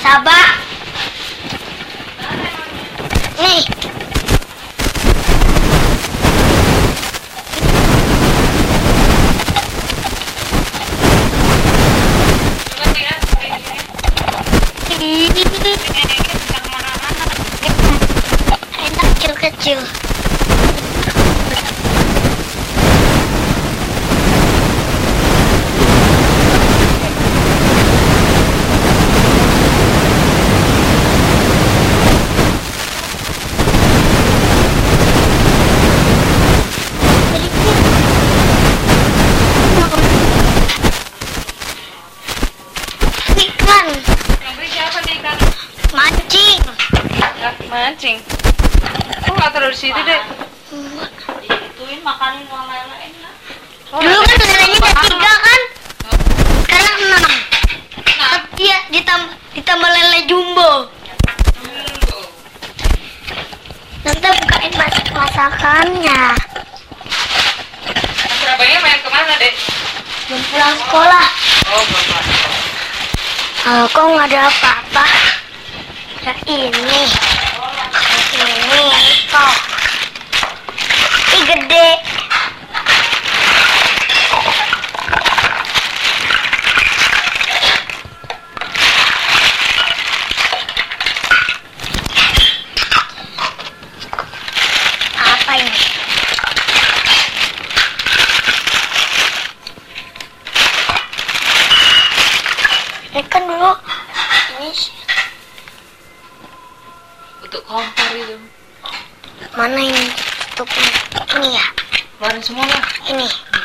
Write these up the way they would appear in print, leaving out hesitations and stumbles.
Sabak. Nih. Enak kecil-kecil. Ikan. Mancing. Mancing. Kok nggak taruh di situ deh? Ituin makanin uang lain-lain lah. Dulu kan nenek ada 3 kan? Sekarang 6. Tapi ya ditambah lele jumbo. Nanti bukain masakannya. Surabaya main kemana deh? Belum pulang sekolah. Oh belum pulang. Kok nggak ada apa-apa? Ya ini kok. Ini gede. Apa ini? Ini kan dulu ini Untuk kompor itu. mana ini? Untuk ini ya. Keluarin semua lah. Ini.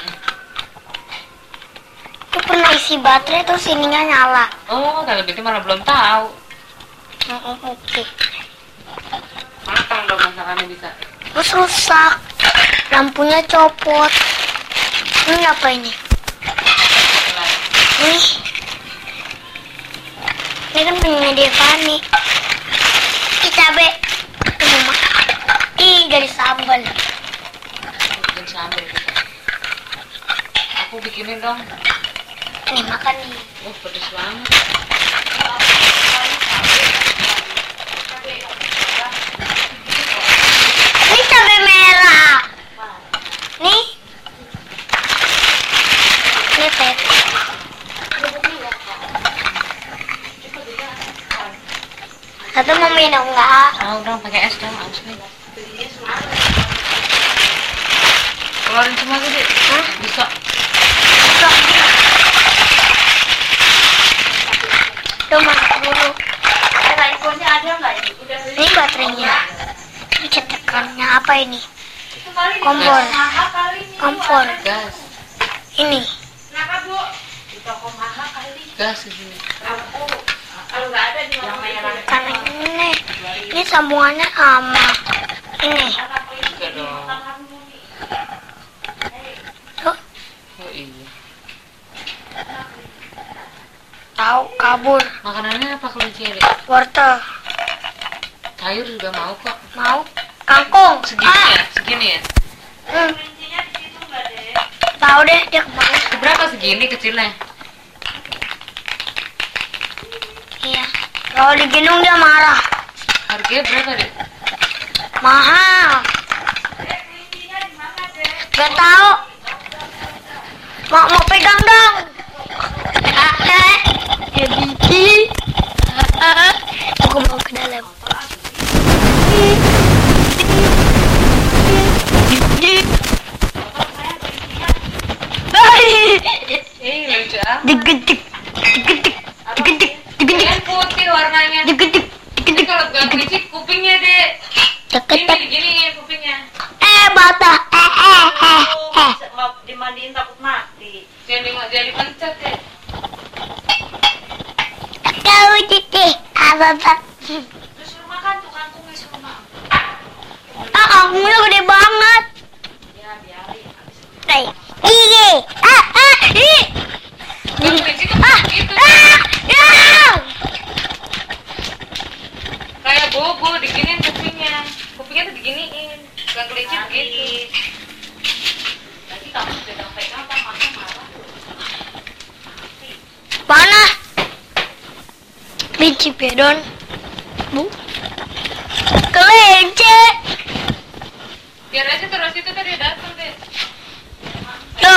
Itu pernah isi baterai terus ininya nyala. Oh, kalau gitu malah belum tahu. Oke. Matang dong masakannya bisa. Terus rusak. Lampunya copot. Ini apa ini? Ini. Ini kan punya Devani. Ih, cabe. Ih, dari sambal. Bikin sambal gitu. Aku bikinin dong. Nih, makan nih. Oh, pedes banget. Ini cabai merah. Nih. Ini pepes. Satu mau minum nggak? Mau dong pakai es dong, aus nih. Keluarin semua tuh, Dek. Hah? Bisa. Tuh makan dulu. iPhone-nya ada nggak ini? Udah beli. Ini baterainya. Ini cetakannya apa ini? Itu kali Kompor. mahal kali nih. Kompor. Gas. Ini. Kenapa Bu? Di toko mahal kali. Gas di sini. Kalau nggak ada di yang merah. Karena ini sambungannya sama ini. Juga dong. Tuh, Oh iya. tahu kabur. Makanannya apa kelinci, Dek? Wortel. Sayur juga mau kok. Mau? Kangkung. Segini ya? Segini ya? Kuncinya di situ nggak deh? Tahu deh dia kemana. Berapa segini kecilnya? Iya. Kalau digendong dia marah. Harganya berapa, Dek? Mahal. Kuncinya di mana deh? Gak tahu. Mau pegang dong. Ya Biki. Aku mau ke dalam. Lucu ah. Digedik, digedik, digedik, digedik, Yang putih warnanya. digedik, Jadi digedik, kalau bukan kelinci, kupingnya, Dek. Ini digedik. diginiin kupingnya. Bata. Mau dimandiin takut mati. Jangan dipencet, Dek. Tahu Cici. Abang. Terus suruh makan tuh kangkungnya suruh makan. Kangkungnya gede banget. Ya biarin. Nih. Gigi. Ih. Kalau kelinci tuh gitu. Ya. Kayak bobo, diginiin kupingnya. Kupingnya tuh diginiin. Bukan kelinci begitu. Nanti kamu pegang-pegang kan makan marah. Mana? Kelinci pedon. Bu. Kelinci. Biar aja terus itu tadi datang deh. Yo.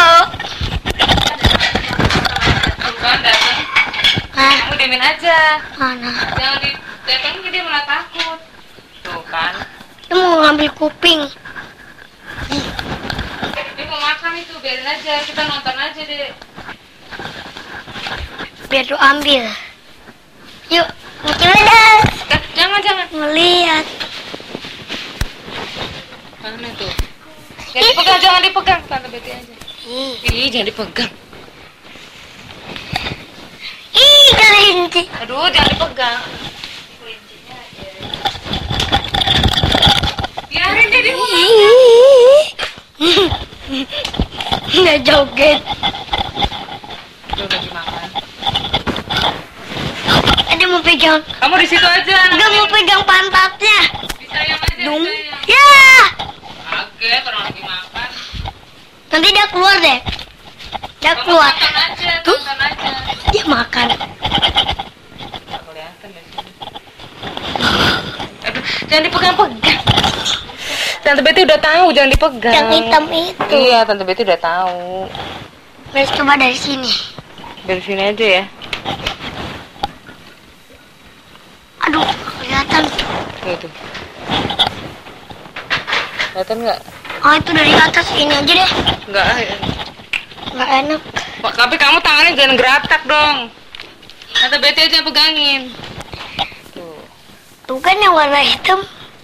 Bukan datang. Hah? Kamu diemin aja. Mana? Jangan didatangin dia malah takut. Tuh kan. Dia mau ngambil kuping. Dia mau makan itu, biarin aja. Kita nonton aja deh. Biar lu ambil. Yuk, ngeliat. Jangan. Ngeliat. Mana tuh? Jangan dipegang. Tante Betty aja. Ih, jangan dipegang. Ih, kelinci. Aduh, jangan dipegang. Kelincinya aja. Biarin dia dipegang. Nggak joget. Udah lagi makan. Ada mau pegang. Kamu di situ aja. Nggak mau pegang pantatnya. Disayang aja. Dung. Disayang. Ya. Oke, orang lagi makan. Nanti dia keluar deh. Dia Kamu keluar. Tuh. tonton aja. Dia makan. Nggak kelihatan dari sini. Aduh, jangan dipegang-pegang. Tante Betty udah tahu, jangan dipegang. Yang hitam itu. Iya, Tante Betty udah tahu. Let's coba dari sini. Dari sini aja ya. Aduh, kelihatan. Gitu. Kelihatan nggak? Oh, itu dari atas ini aja deh. Nggak. Nggak enak. Tapi kamu tangannya jangan geratak dong. Tante Betty aja yang pegangin. Tuh. Tuh kan yang warna hitam.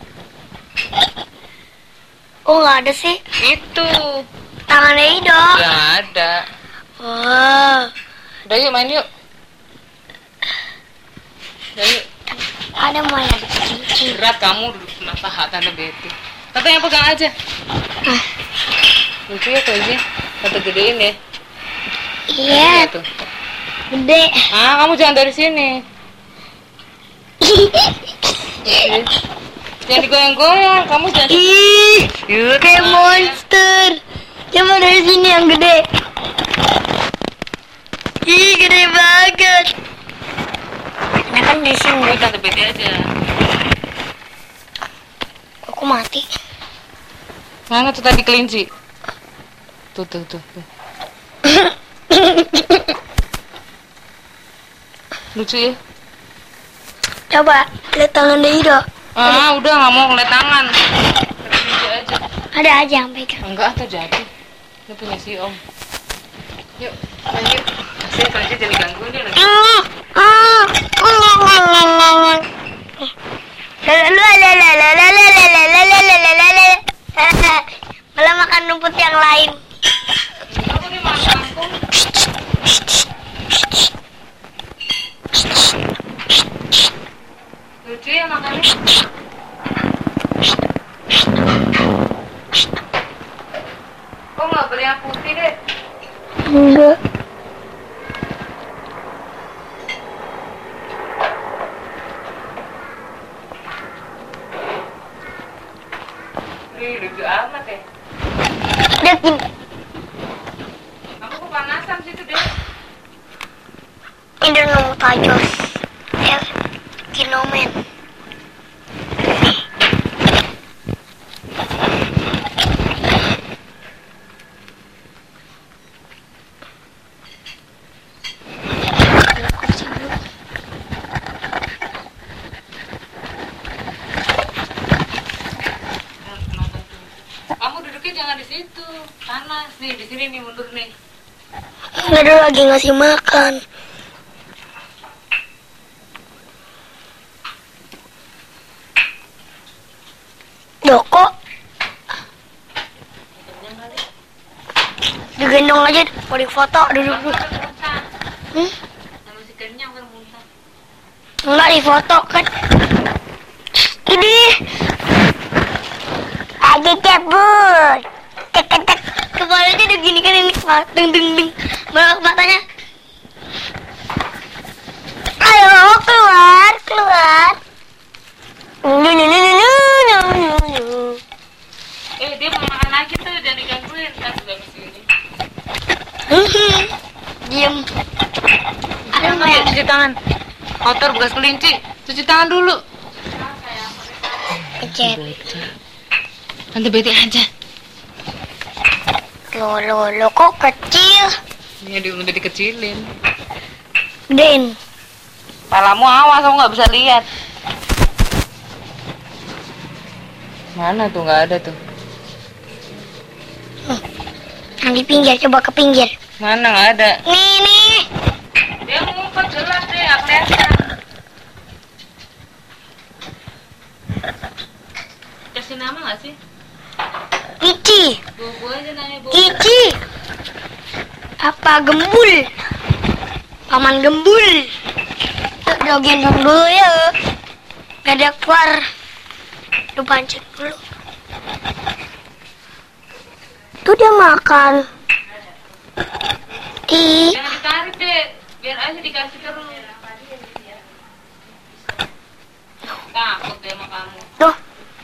Oh, nggak ada sih. Itu. Tangannya Ido. Nggak ada. Wow. Udah yuk main yuk. Udah yuk. Ada mau yang kelinci. Berat kamu duduk kena paha Tante Betty. Tante yang pegang aja. Lucu ya kelinci. Tante gedein ya. Iya, Tuh. gede. Ah, kamu jangan dari sini. Jangan digoyang-goyang. Kamu jangan. Ih, Yuk, kayak tenang ya. monster. Coba dari sini yang gede. Ih, gede banget. Nah kan di sini. Yuk, Tante Betty aja. Aku mati. Mana tuh tadi kelinci? Tuh. Lucu ya? Coba lihat tangan Ido. Ah, udah nggak mau ngeliat tangan. Kelinci aja. Ada aja yang pegang. Enggak, atau jadi. Ini punya si Om. Yuk, main yuk. Kasih kelinci jadi gangguin dia lagi. Malah makan rumput yang lain. Kamu nih makan kangkung. Lucu ya makannya. Kok nggak beli yang putih deh? Enggak. Lucu amat ya. Dekin. Aku kepanasan situ deh. Ini nomor tajos. Kinomen. Kamu duduknya jangan di situ, panas nih. Di sini nih, mundur nih. Nggak ada lagi ngasih makan. Doko. Digendong aja, mau di foto duduk dulu. Masih kenyang kan muntah. Enggak di foto kan. Ini. Ada cabut. Tek tek tek. Kepalanya udah gini kan ini. Deng deng deng. Belok matanya. Ayo keluar, keluar. Dia mau makan lagi tuh, jangan digangguin. Kan sudah kesini. Diem. Ada Ada nggak yang cuci tangan. Kotor bekas kelinci. Cuci tangan dulu. Kecet. Nanti bete aja. Lo kok kecil? Ini udah dikecilin. Den. Palamu awas, aku nggak bisa lihat. Mana tuh, nggak ada tuh. Yang di pinggir, coba ke pinggir. Mana nggak ada. Nih. Dia ngumpet jelas deh, aku kelihatan. Kasih nama nggak sih? Ici. Bobo aja nanya Bobo. Ici. Apa Gembul? Paman Gembul. Udah gendong dulu ya. Gak ada keluar. Udah pancing dulu. Tuh dia makan. Jangan ditarik deh, biar aja dikasih terus. Takut dia sama kamu. Tuh.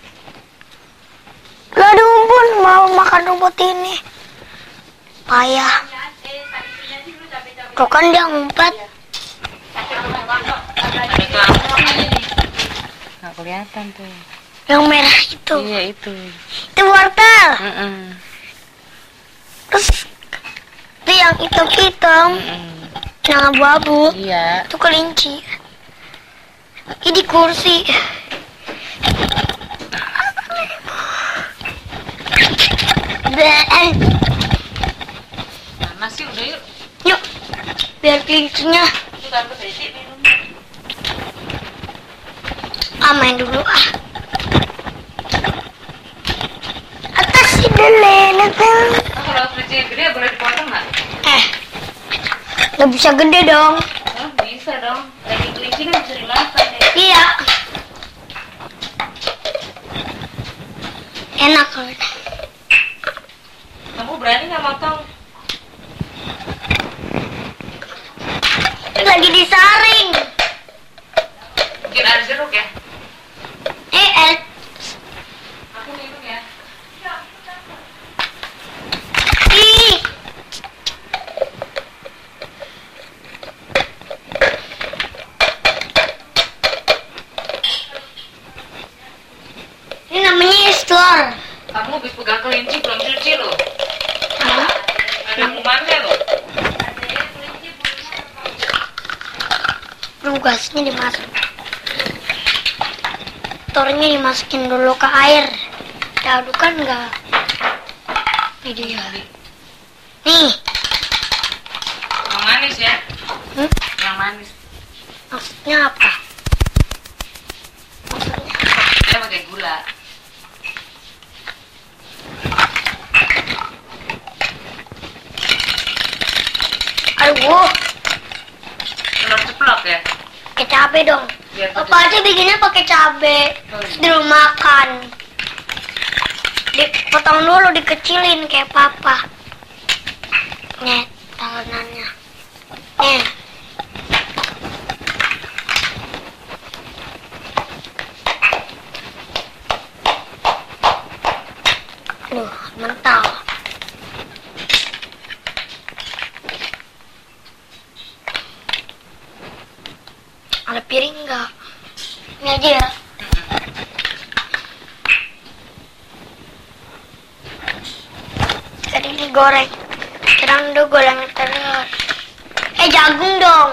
Lah ada umpun mau makan rumput ini. Payah. Tuh kan dia ngumpet. Nggak kelihatan tuh. Yang merah itu. Iya itu. Itu wortel. Terus itu yang hitam-hitam. Yang abu-abu. Iya. Itu kelinci. Ini di kursi. Panas sih udah yuk. Yuk. Biar kelincinya main dulu ah. Atas si delenet. Kalau kelincinya gede boleh dipotong nggak? Gak bisa gede dong. Oh, bisa dong. Lagi kelinci kan bisa dimakan deh. Iya. Enak kalau Kamu berani nggak motong? lagi disaring. Mungkin ada jeruk ya? Aku minum ya. Ih. Ini namanya estlor. Kamu habis pegang kelinci belum cuci loh. Ada kumannya loh. Gasnya dimasuk. Tornya dimasukin dulu ke air. Diaduk kan enggak. Ini dia. Nih. Yang manis ya? Yang manis. Maksudnya apa? Saya pakai gula. Aduh, Telur ceplok ya? pakai cabe dong. Biar Apa aja bikinnya pakai cabe. Terus dulu makan. Dipotong dulu, dikecilin kayak papa. Nih, tangannya. Nih. Aduh, mental. Ada piring enggak? Ini aja ya. Tadi digoreng. Sekarang udah goreng terus. Jagung dong.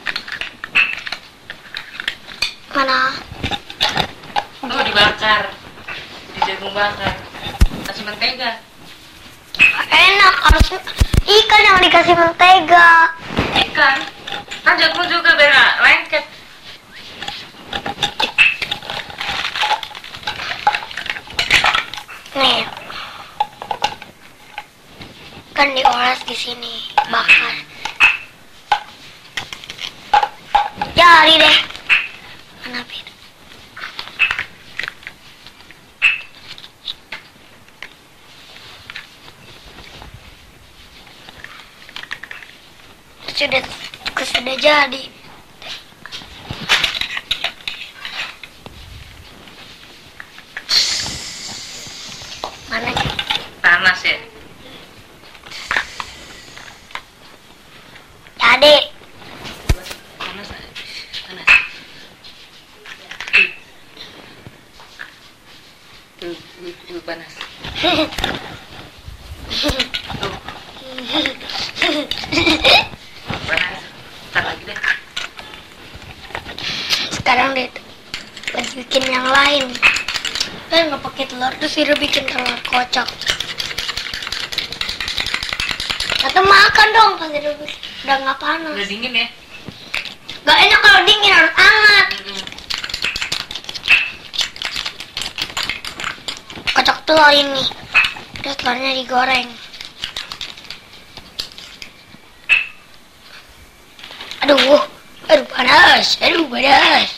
Mana? Oh, dibakar. Di jagung bakar. Kasih mentega. Enak, harus ikan yang dikasih mentega. Ikan. Kan jagung juga biar nggak lengket. Nih. Kan dioles di sini, bakar. Jadi deh. Mana Pir? Sudah jadi. Mana? Panas ya? Jadi. Panas. Panas. Panas. Panas. Ntar lagi deh. Sekarang deh lagi bikin yang lain. Kan nggak pakai telur, terus Viro bikin telur kocok. Atau makan dong pas Viro udah nggak panas. Udah dingin ya? Gak enak kalau dingin, harus hangat. Kocok telur ini, terus telurnya digoreng. Aduh panas, panas.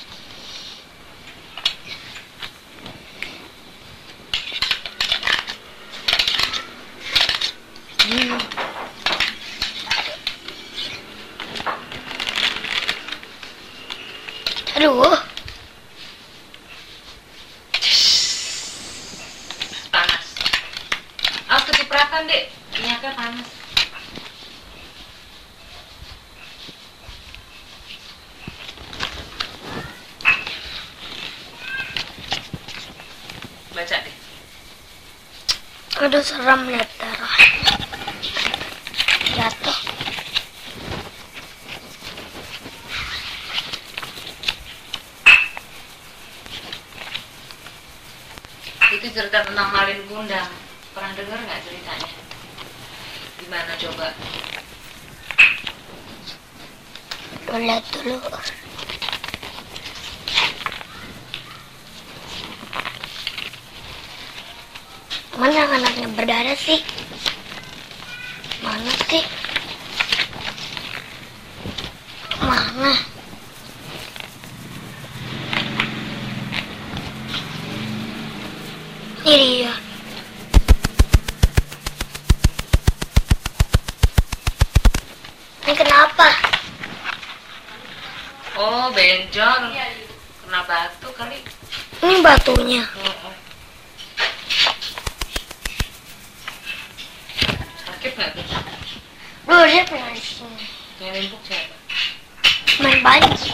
Aduh. Panas. Awas kecipratan, Dek. Minyaknya panas. Baca deh. Aduh seram lihat darah. Jatuh. Itu cerita tentang Malin Kundang. Pernah dengar nggak ceritanya? Gimana coba? Lihat dulu. Mana anaknya berdarah sih? Mana sih? Mana? Ini dia. Ini kenapa? Oh, benjol. Kena batu kali. Ini batunya. Sakit nggak tuh? Duh, dia pernah di sini. Yang limpuk siapa? Main banci.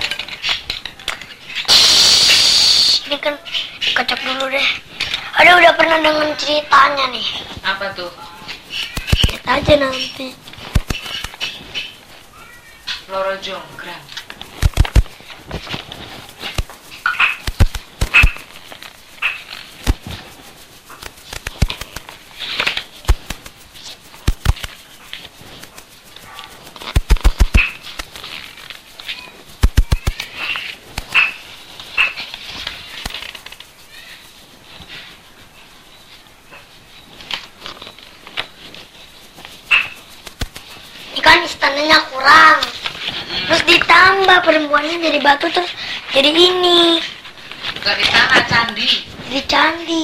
Ini kan kocok dulu deh. Ada udah pernah dengan ceritanya nih. Apa tuh? Lihat aja nanti. Loro Jonggrang. Ini kan istananya kurang. Terus ditambah perempuannya jadi batu, terus jadi ini. Gak di tanah candi. Jadi candi.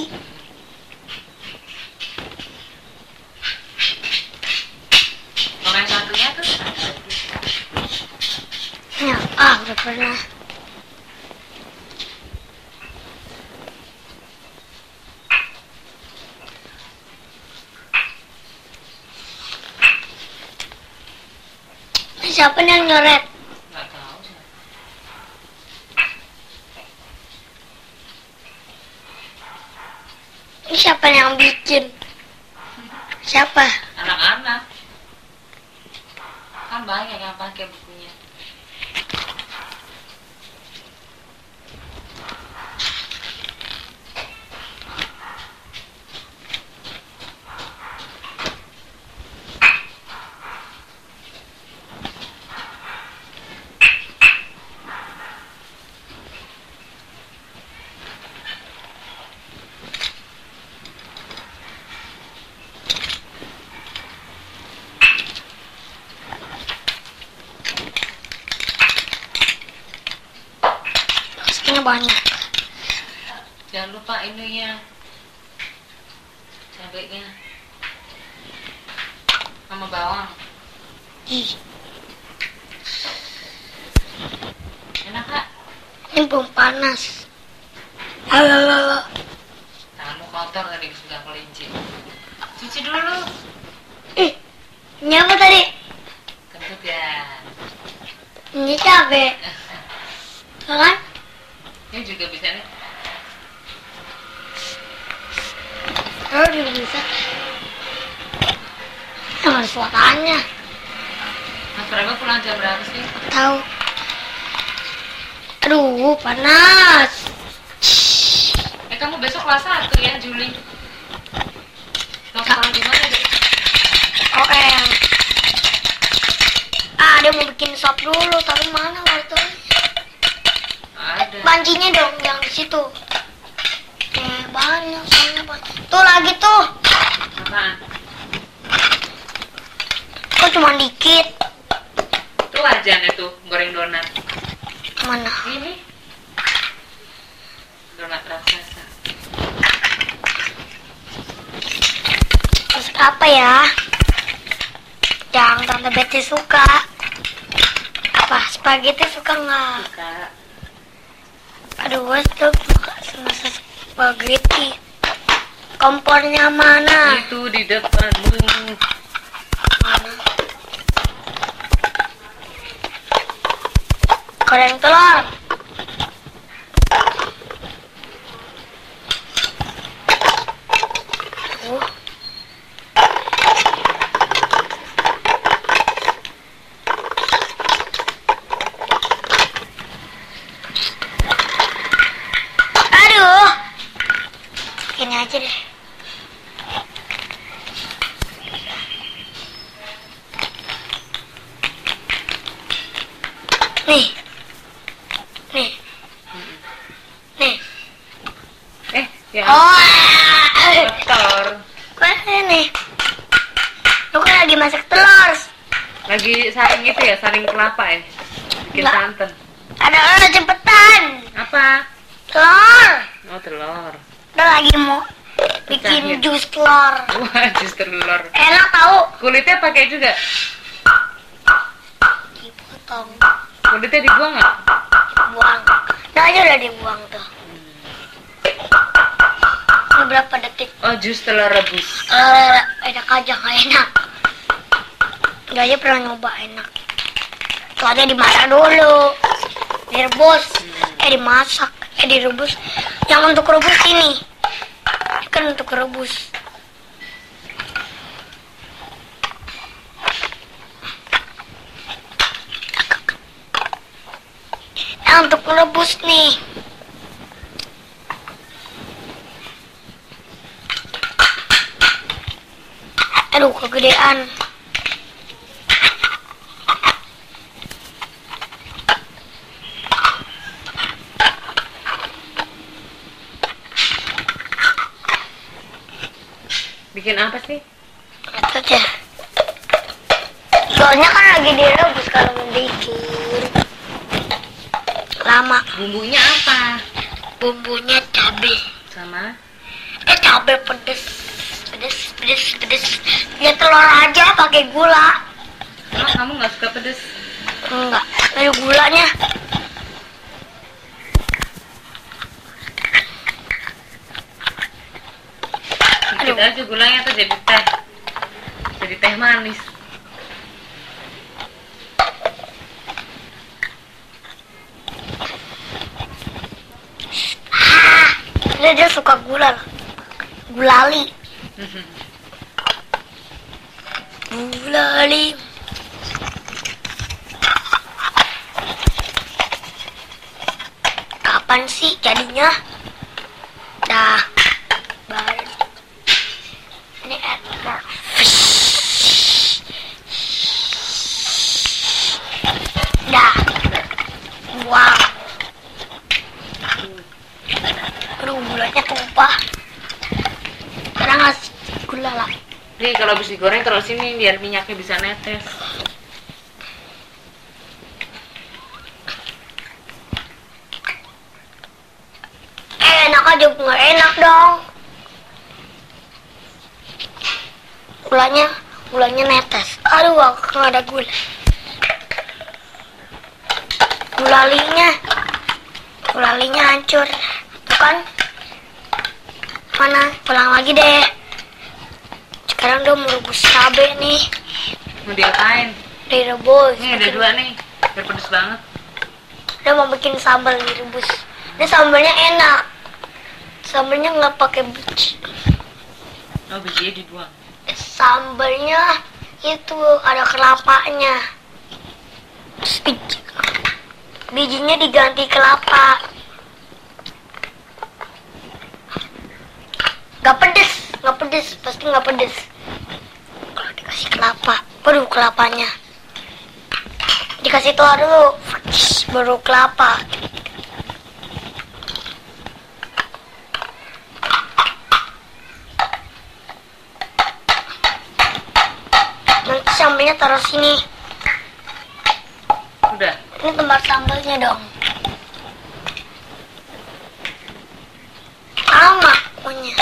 Kalau yang satunya tuh Ya, udah pernah. Siapa nih yang nyoret? nggak tahu sih. Ini siapa yang bikin? Siapa? Anak-anak. Kan banyak yang pakai bukunya. Pastinya banyak. Jangan lupa ininya, cabenya sama bawang. Ih, Enak Kak? ini belum panas. Halo. Tanganmu kotor tadi sudah kelinci. Cuci dulu. Ih, ini apa tadi? Kentut ya. Ini cabai. Kan? Ini juga bisa nih. juga bisa. Sama suaranya. Mas Praga pulang jam berapa sih? Tahu. Aduh, panas. Kamu besok kelas 1 ya, Juli? Mau sekolah di mana, Dek? OM. Dia mau bikin sop dulu, tapi mana wortelnya? Ada. Pancinya dong, yang di situ. Banyak soalnya banyak. Tuh lagi tuh. Apaan? Kok cuma dikit? Tuh wajannya tuh, goreng donat. Mana? Ini. Donat raksasa. Terus apa ya? Yang Tante Betty suka. Apa? Spaghetti suka nggak? Suka. Aduh, gue tuh suka sama spaghetti. Kompornya mana? Itu di depanmu. Mana? Goreng telur. Aduh. Ini aja deh. Nih. Nih. Nih. Ya. Oh. Telur. Mana nih? Lu kan lagi masak telur. Lagi saring itu ya, saring kelapa ya. Bikin Enggak. santan. Ada cepetan. Apa? Telur. Oh, telur. Udah lagi mau bikin Pecahin. jus telur. Wah, jus telur. Enak tahu. Kulitnya pakai juga. Dipotong, Kulitnya dibuang nggak? buang. Nah aja udah dibuang tuh. Ini berapa detik? Oh, jus telur rebus. Enak aja, nggak enak. Nggak aja pernah nyoba enak. Soalnya dimasak dulu, direbus, dimasak, direbus. Yang untuk rebus ini kan untuk rebus. Yang untuk rebus nih. Aduh, kegedean. Bikin apa sih? Itu aja. Soalnya kan lagi direbus kalau mau bikin. Lama. Bumbunya apa? Bumbunya cabai. Sama? Cabai pedes. Pedes. Ya telur aja pakai gula. Emang kamu nggak suka pedes? Enggak, ada gulanya. Dikit aja gulanya tuh jadi teh. Jadi teh manis. Dia suka gula. Gulali. Gulali. Kapan sih jadinya? Dah. Baru. Ini ekor. Dah. Wow. Aduh, gulanya tumpah. Sekarang ngasih gula lah. Nih kalau habis digoreng taruh sini biar minyaknya bisa netes. Enak aja, nggak enak dong. Gulanya netes. Aduh, aku nggak ada gula. Gulalinya hancur. Tuh kan? Mana? Pulang lagi deh. Sekarang dia mau rebus cabai nih. Mau diapain? Direbus. Nih ada dua nih. Biar pedes banget. Dia mau bikin sambal direbus. Ini sambalnya enak. Sambalnya nggak pakai biji. Oh, bijinya dibuang. Sambalnya itu ada kelapanya. Terus bijinya diganti kelapa. Gak pedes, pasti gak pedes. Kalau dikasih kelapa, baru kelapanya. Dikasih telur dulu, baru kelapa. Nanti sambalnya taruh sini. Udah. Ini tempat sambalnya dong. Lama pokoknya.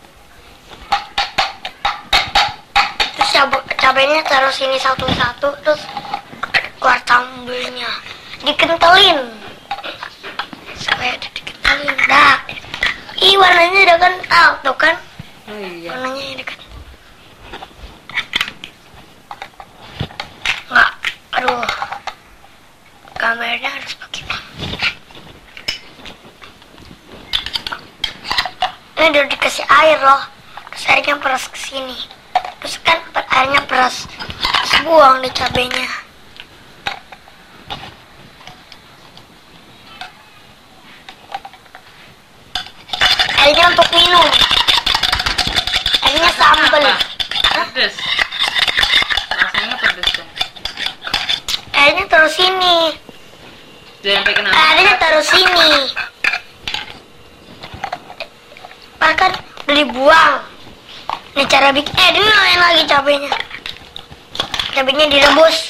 Terus cabenya taruh sini satu-satu, terus keluar sambalnya. Dikentelin. Supaya dikentelin. Dah. Ih, warnanya udah kental tuh kan. Oh iya. Warnanya udah kental. Enggak. Aduh. Kameranya harus pakai. Ini udah dikasih air loh. Terus airnya peras ke sini. Terus kan airnya peras. Terus buang deh cabenya. Airnya untuk minum. Airnya sambal. Pedes. Rasanya pedes dong. Airnya taruh sini. Jangan sampai kena. Airnya taruh sini. Bahkan udah dibuang. Ini cara bikin. Dulu yang lagi cabenya. Cabenya direbus.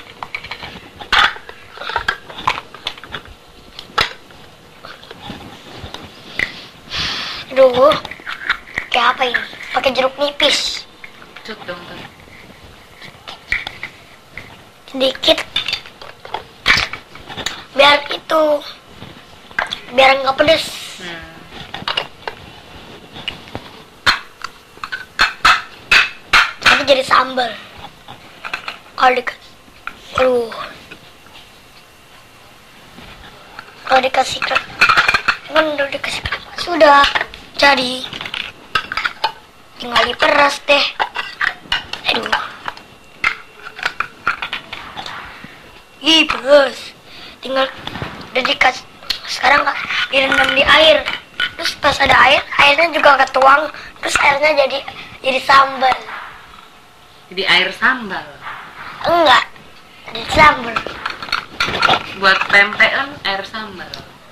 Aduh. Kayak apa ini? Pakai jeruk nipis. Cuk dong kan. Sedikit. Biar itu. Biar nggak pedes. Nanti jadi sambal. Kalau dikasih kan udah dikasih sudah jadi, tinggal diperas deh. Aduh, peras. Tinggal udah dikasih. Sekarang direndam di air. Terus pas ada air, airnya juga ketuang. Terus airnya jadi sambal. Jadi air sambal. Enggak, jadi sambal. Buat pempek kan air sambal.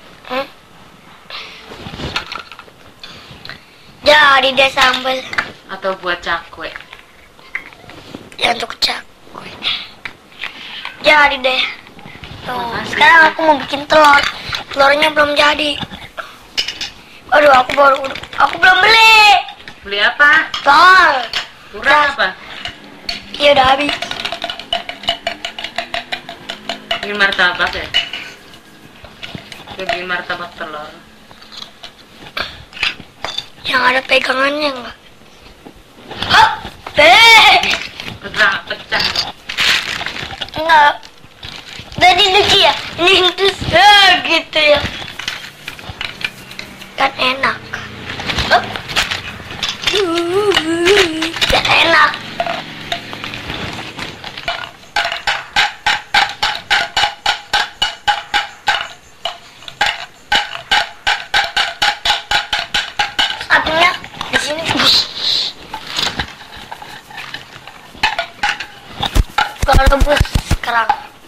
Jadi deh sambal. Atau buat cakwe. Ya untuk cakwe. Jadi deh. Tuh, Makasih. sekarang aku mau bikin telur. Telurnya belum jadi. Aduh, aku belum beli. Beli apa? Telur. Kurang apa? Iya udah habis. Bikin martabak ya? Bikin martabak telur. Yang ada pegangannya enggak? Hah? Pecah. Enggak. Tadi lucu ya? Ini terus gitu ya. Kan enak. Hop. Kan enak. Apinya di sini. Kalau rebus sekarang.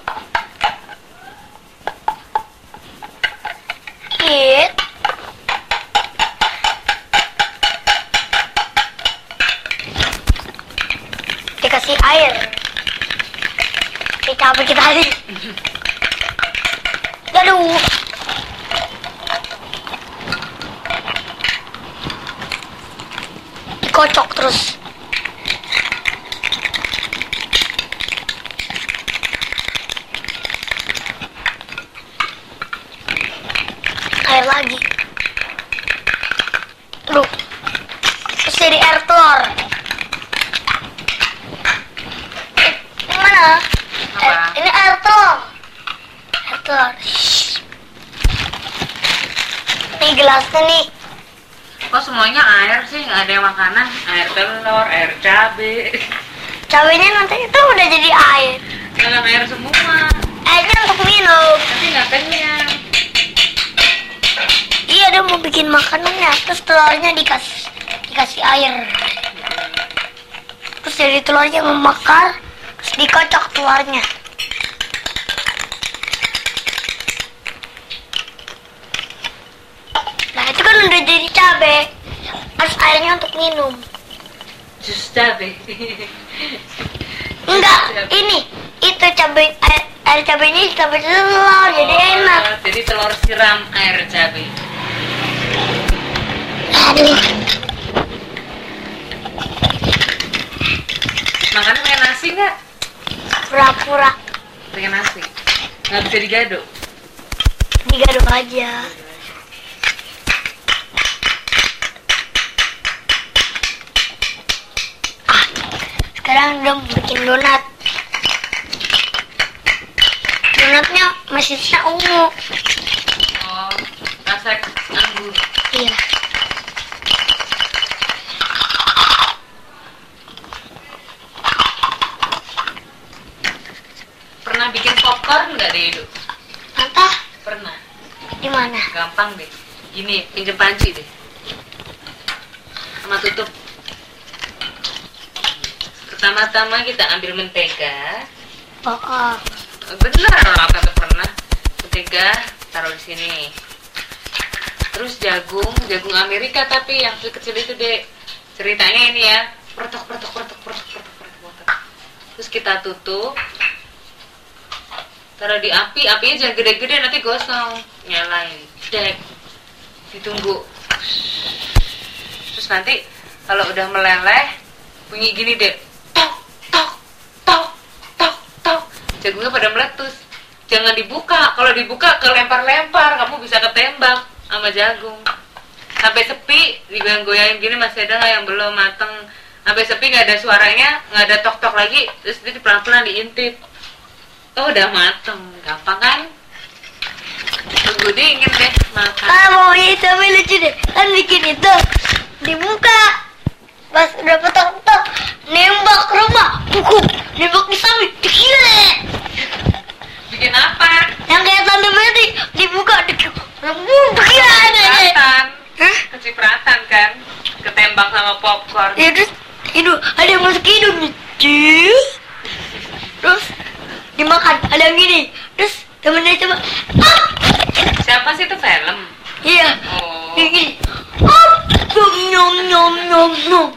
Dikasih air. Capek kita tadi. Aduh. Dikocok terus. Air lagi. Aduh. Terus jadi air telur. Ini mana? Apa? Ini air telur. Air telur. Nih gelasnya nih. Kok semuanya air sih, nggak ada yang makanan? Air telur, air cabai. Cabenya nanti itu udah jadi air. Dalam air semua. Airnya untuk minum. Tapi nggak kenyang. Iya, dia mau bikin makanannya. Terus telurnya dikasih air. Terus dari telurnya memakar. Terus dikocok telurnya. Nah, itu kan udah jadi cabai. Terus airnya untuk minum. Jus cabai. Enggak, ini itu cabai air cabainya ditambah telur jadi enak. Jadi telur siram air cabai. Aduh. Makannya pakai nasi nggak? Pura-pura Pakai nasi. Nggak bisa digaduk. digaduk aja. Sekarang udah bikin donat. Donatnya masih ungu. Oh, rasa anggur. Iya. Pernah bikin popcorn nggak deh Edo? Entah Pernah. di mana. Gampang deh. Gini, pinjem panci deh. Sama tutup. Pertama-tama kita ambil mentega. Oh. Bener orang kata pernah. Mentega taruh di sini. Terus jagung Amerika tapi yang kecil itu deh. Ceritanya ini ya. Pertok. Terus kita tutup. Taruh di api, apinya jangan gede-gede nanti gosong. Nyalain, dek. Ditunggu. Terus nanti kalau udah meleleh, bunyi gini deh. Tok. Jagungnya pada meletus. Jangan dibuka. Kalau dibuka kelempar-lempar, kamu bisa ketembak sama jagung. Sampai sepi, digoyang-goyangin gini masih ada nggak yang belum mateng. Sampai sepi nggak ada suaranya, nggak ada tok-tok lagi, terus itu pelan-pelan diintip. Oh udah mateng, gampang kan? Tunggu dingin deh makan. Mau itu tapi lucu deh. Kan bikin itu dibuka. Pas udah petok-petok, nembak ke rumah, kuku, nembak di samping, dikile. Bikin apa? Yang kayak tante Betty dibuka, dikile. Kecipratan. Hah? Kecipratan kan? Ketembak sama popcorn. Ya terus hidung ada yang masuk ke hidung nih. Terus dimakan, ada yang gini. Terus temennya coba, Siapa sih itu film? iya, Oh. yang gini. Nyom.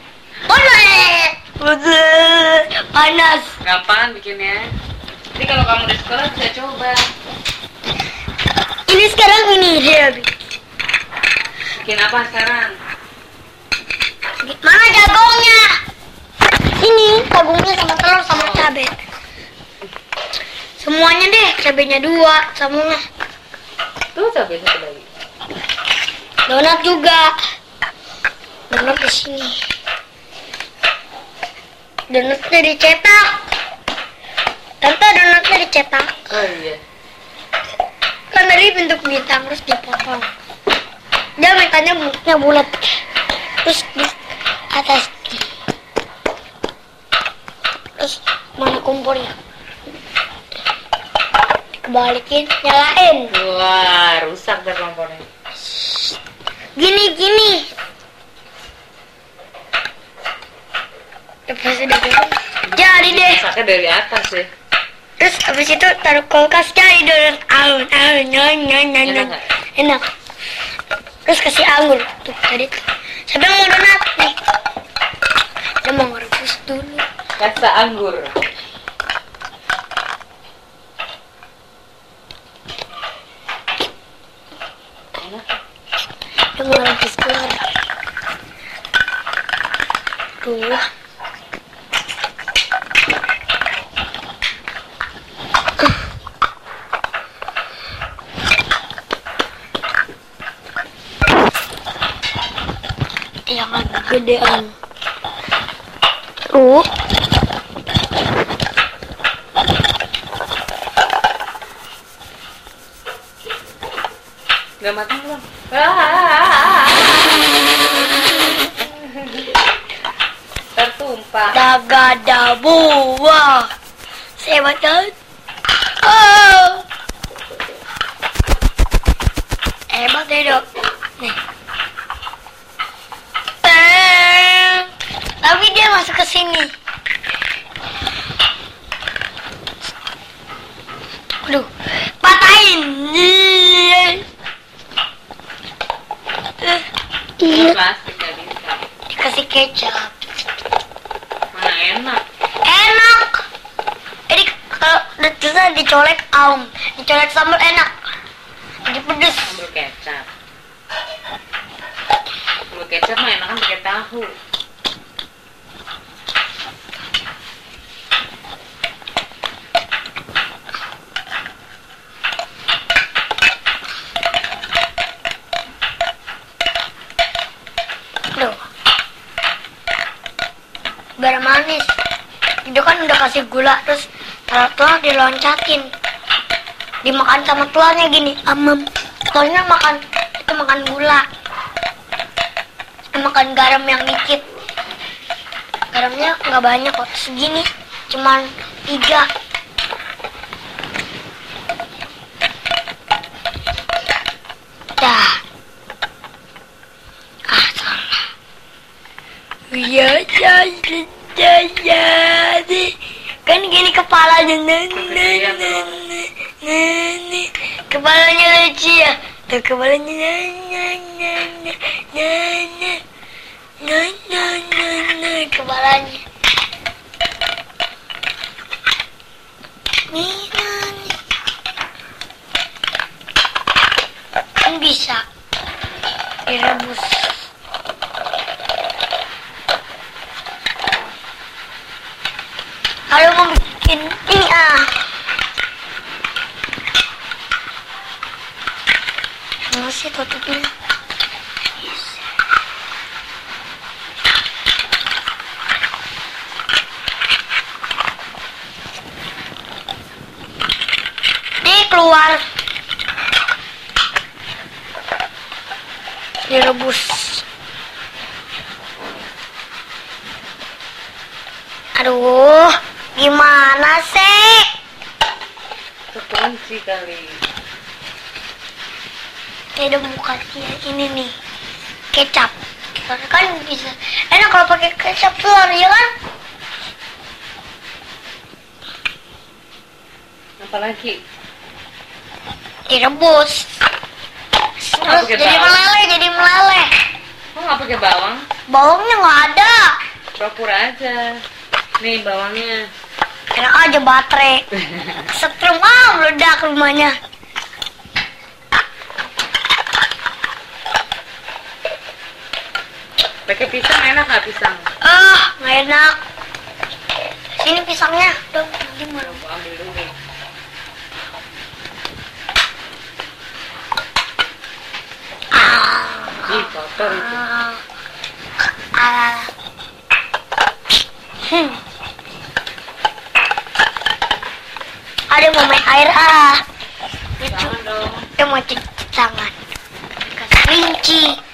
Panas. Gampang bikinnya. Jadi kalau kamu di sekolah bisa coba. Ini sekarang ini dia. Bikin apa sekarang? Mana jagungnya? Ini jagungnya sama telur sama cabai. Semuanya deh, cabainya 2 sama Tuh cabai satu lagi. donat juga. Donat di sini. Donatnya dicetak. Tante donatnya dicetak. Oh iya. Kan dari bentuk bintang terus dipotong. Dia makanya bentuknya bulat. Terus di atas. Terus mana kompornya? Dikebalikin, nyalain. Wah, rusak deh kompornya. Gini. Lepas udah gitu, jadi deh. Rusaknya dari atas ya. Terus habis itu taruh kulkas, jadi donat alun. Enak nggak? Enak. Terus kasih anggur tuh tadi tuh. Siapa yang mau donat nih? Dia mau ngerebus dulu. Rasa anggur. Enak. Dia mau ngerebus telur. Tuh. Yang agak gedean. Udah matang belum? apa? Dagadabu. Wah. Sehebat kan? Oh. Hebat ya, Dok. Nih. Tapi dia masuk ke sini. Aduh, patahin. Ini plastik gak bisa. Dikasih kecap. Mana enak. Enak. Jadi kalau terus dicolek dicolek sambal enak. Jadi pedes. Sambal kecap. Sambal kecap mah enakan pakai tahu. Loh. Biar manis. Itu kan udah kasih gula terus telur diloncatin. Dimakan sama telurnya gini. Telurnya makan gula. Makan garam yang dikit. Garamnya nggak banyak kok. Segini. Cuman 3. Dah. Salah. Ya, kan gini kepalanya. Kepalanya lucu ya. Tuh kepalanya. Kepalanya. Kan bisa direbus. Kalau mau bikin ini masih tutupin. Nih keluar. Direbus. Aduh, gimana sih? Kekunci kali. Ini udah buka ini nih, kecap. Kan bisa enak kalau pakai kecap telur ya kan? Apalagi? Direbus. Terus pakai jadi bawang? meleleh. Kok nggak pakai bawang? Bawangnya nggak ada. Pura-pura aja. Nih bawangnya. Enak aja baterai. Setrum meledak rumahnya. Pakai pisang enak nggak pisang? Nggak enak. Sini pisangnya. Dong, nanti mau. Gua ambil dulu. Ih, kotor itu. Ada mau main air lucu. Jangan dong. Dia mau cuci tangan. Kasih rinci.